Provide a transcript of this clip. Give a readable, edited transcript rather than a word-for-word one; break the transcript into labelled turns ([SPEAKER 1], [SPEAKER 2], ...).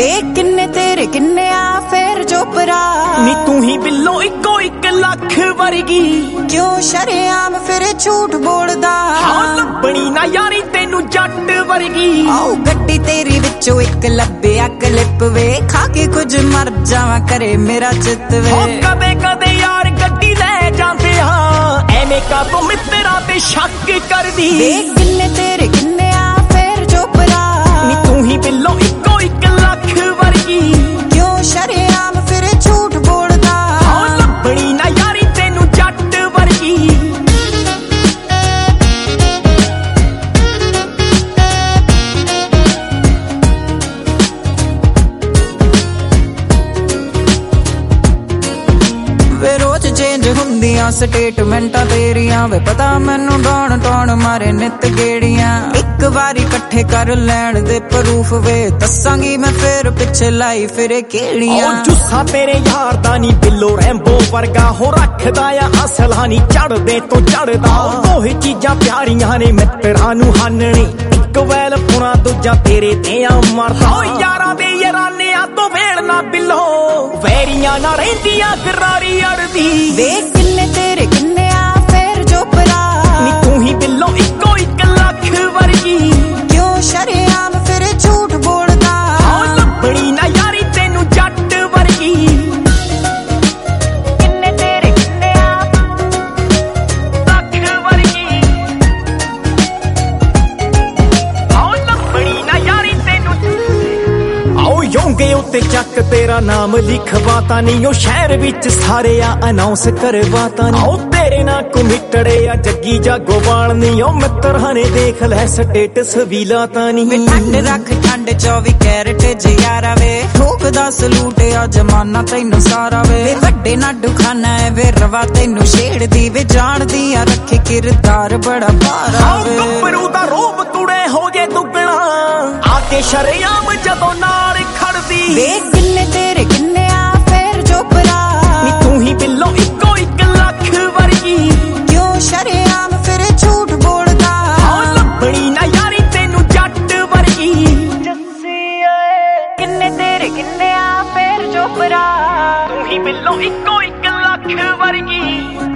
[SPEAKER 1] ਵੇ ਕਿੰਨੇ ਤੇਰੇ ਕਿੰਨੇ ਆ ਫੇਰ ਜੋ ਭਰਾ
[SPEAKER 2] ਨੀ ਤੂੰ ਹੀ ਬਿੱਲੋ ਇੱਕੋ 1 ਲੱਖ ਵਰਗੀ
[SPEAKER 1] ਕਿਉਂ ਸ਼ਰੇਆਮ ਫਿਰ ਝੂਠ ਬੋਲਦਾ
[SPEAKER 2] ਹਾਂ ਲੱਭਣੀ ਨਾ ਯਾਰੀ ਤੈਨੂੰ ਜੱਟ ਵਰਗੀ
[SPEAKER 1] ਆਓ ਗੱਡੀ ਤੇਰੀ ਵਿੱਚੋਂ ਇੱਕ ਲੱਭਿਆ ਕਲਿੱਪ ਵੇ ਖਾ ਕੇ ਕੁਝ ਮਰ ਜਾਵਾਂ ਕਰੇ ਮੇਰਾ ਚਿੱਤ ਵੇ
[SPEAKER 2] ਕਦੇ ਕਦੇ ਯਾਰ ਗੱਡੀ ਲੈ ਜਾਂਦੇ ਹਾਂ ਐਵੇਂ ਕਾ ਤੂੰ ਮਿੱਤਰਾਂ ਤੇ ਸ਼ੱਕ ਕਰਦੀ
[SPEAKER 1] ਵੇ ਕਿੰਨੇ ਤੇਰੇ ਕਿੰਨੇ ਆ ਫੇਰ ਜੋ ਭਰਾ
[SPEAKER 2] ਨੀ ਤੂੰ ਹੀ ਬਿੱਲੋ ਇੱਕੋ 1 ਲੱਖ ਵਰਗੀ
[SPEAKER 1] ਕਿਉਂ ਸ਼ਰੇਆਮ ਫਿਰ ਝੂਠ ਬੋਲਦਾ
[SPEAKER 2] ਹਾਂ ਲੱਭਣੀ ਨਾ ਯਾਰੀ ਤੈਨੂੰ ਜੱਟ ਵਰਗੀ ਵੇ ਰੋਜ਼ ਚੇਂਜ ਹੁੰਦੀਆਂ ਸਟੇਟਮੈਂਟਾਂ ਤੇਰੀਆਂ ਵੇ ਪਤਾ ਮੈਨੂੰ ਡਾਉਣ ਟਾਉਣ ਮਾਰੇ ਨਿੱਤ ਗੇੜੀਆਂ ਇੱਕ ਵਾਰੀ ਇਕੱਠੇ ਕਰ ਲੈਣ ਦੇ ਪ੍ਰੂਫ ਵੇ ਦੱਸਾਂਗੀ ਮੈਂ ਫੇਰ ਪਿੱਛੇ ਲਾਈ ਫਿਰੇ ਕਿਹੜੀਆਂ ਉਹ ਜੁੱਸਾ ਤੇਰੇ ਯਾਰ ਦਾ ਨੀ ਬਿੱਲੋ ਰੈਂਬੋ ਵਰਗਾ ਹੋ ਰੱਖਦਾ ਆ ਅਸਲਾ ਨੀ ਚੜਦੇ ਤੋਂ ਚੜਦਾ ਦੋਹੇ ਚੀਜ਼ਾਂ ਪਿਆਰੀਆਂ ਨੇ ਮਿੱਤਰਾਂ ਨੂੰ ਹਾਨਣੇ ਇੱਕ ਵੈਲ ਪੁਣਾ ਦੂਜਾ ਤੇਰੇ ਤੇ ਆ ਮਰਦਾ ਓ ਯਾਰਾਂ ਦੇ ਯਾਰਾਨਿਆਂ ਤੋਂ ਵੇਲ ਨਾ ਬਿੱਲੋ ਵੈਰੀਆਂ ਨਾ ਰਹਿੰਦੀਆਂ ਗਰਾਰੀ ਅੜਦੀ
[SPEAKER 1] ਵੇ ਕਿੰਨੇ ਤੇਰੇ ਕਿੰਨੇ ਆ ਫੇਰ ਜੋ ਭਰਾ
[SPEAKER 2] ਨੀ ਤੂੰ ਹੀ ਬਿੱਲੋ ਇੱਕੋ 1 ਲੱਖ ਵਰਗੀ
[SPEAKER 1] ਕਿਉਂ ਸ਼ਰੇਆਮ ਫਿਰ ਝੂਠ ਬੋਲਦਾ
[SPEAKER 2] ਹਾਂ ਲੱਭਣੀ ਨਾ ਯਾਰੀ ਤੈਨੂੰ ਜੱਟ ਵਰਗੀ
[SPEAKER 1] ਕਿੰਨੇ ਤੇਰੇ ਕਿੰਨੇ ਆ
[SPEAKER 2] ਲੱਖ ਵਰਗੀ ਹਾਂ ਲੱਭਣੀ ਨਾ ਯਾਰੀ ਤੈਨੂੰ ਆਓ ਯੋਂਗੇ ਉੱਤੇ ਚੱਕ ਤੇਰਾ ਨਾਮ ਲਿਖਵਾਤਾ ਨਹੀਂ ਉਹ ਸ਼ਹਿਰ ਵਿੱਚ ਸਾਰੇ ਆ ਅਨਾਉਂਸ ਕਰਵਾਤਾ ਨਹੀਂ ਆਓ ਤੇਰੇ ਨਾਲ ਕਮਿਟੜੇ ਆ ਜੱਗੀ ਜਾਗੋਵਾਲ ਨਹੀਂ ਉਹ ਮਿੱਤਰਾਂ ਨੇ ਦੇਖ ਲੈ ਸਟੇਟਸ ਵੀ ਲਾਤਾ ਨਹੀਂ
[SPEAKER 1] ਠੰਡ ਰੱਖ ਠੰਡ 24 ਕੈਰਟ ਜਿਆਰਾ ਵੇ ਠੋਕਦਾ ਸਲੂਟ ਆ ਜਮਾਨਾ ਤੈਨੂੰ ਸਾਰਾ ਵੇ ਵੱਡੇ ਨਾ ਦੁਖਾਨਾ ਐ ਵੇ ਰਵਾ ਤੈਨੂੰ ਛੇੜਦੀ ਵੇ ਜਾਣਦੀ ਆ ਰੱਖੇ ਕਿਰਦਾਰ ਬੜਾ ਭਾਰਾ ਵੇ
[SPEAKER 2] ਗੱਭਰੂ ਦਾ ਰੂਪ ਕੁੜੇ ਹੋ ਜੇ ਦੁੱਗਣਾ ਆ ਕੇ ਸ਼ਰੇਆਮ ਜਦੋਂ ਨਾਲ ਖੜਦੀ
[SPEAKER 1] ਵੇ ਕਿੰਨੇ ਤੇਰੇ ਕਿੰਨੇ ਆ ਫੇਰ ਜੋ ਭਰਾ
[SPEAKER 2] ਨੀ ਤੂੰ ਹੀ ਬਿੱਲੋ ਇੱਕੋ 1 ਲੱਖ ਵਰਗੀ
[SPEAKER 1] ਕਿਉਂ ਸ਼ਰੇਆਮ ਫਿਰ ਝੂਠ ਬੋਲਦਾ
[SPEAKER 2] ਹਾਂ ਲੱਭਣੀ ਨਾ ਯਾਰੀ ਤੈਨੂੰ ਜੱਟ ਵਰਗੀ
[SPEAKER 1] ਕਿੰਨੇ ਤੇਰੇ ਕਿੰਨੇ ਆ ਫੇਰ ਜੋ ਭਰਾ
[SPEAKER 2] ਤੂੰ ਹੀ ਬਿੱਲੋ ਇੱਕੋ 1 ਲੱਖ ਵਰਗੀ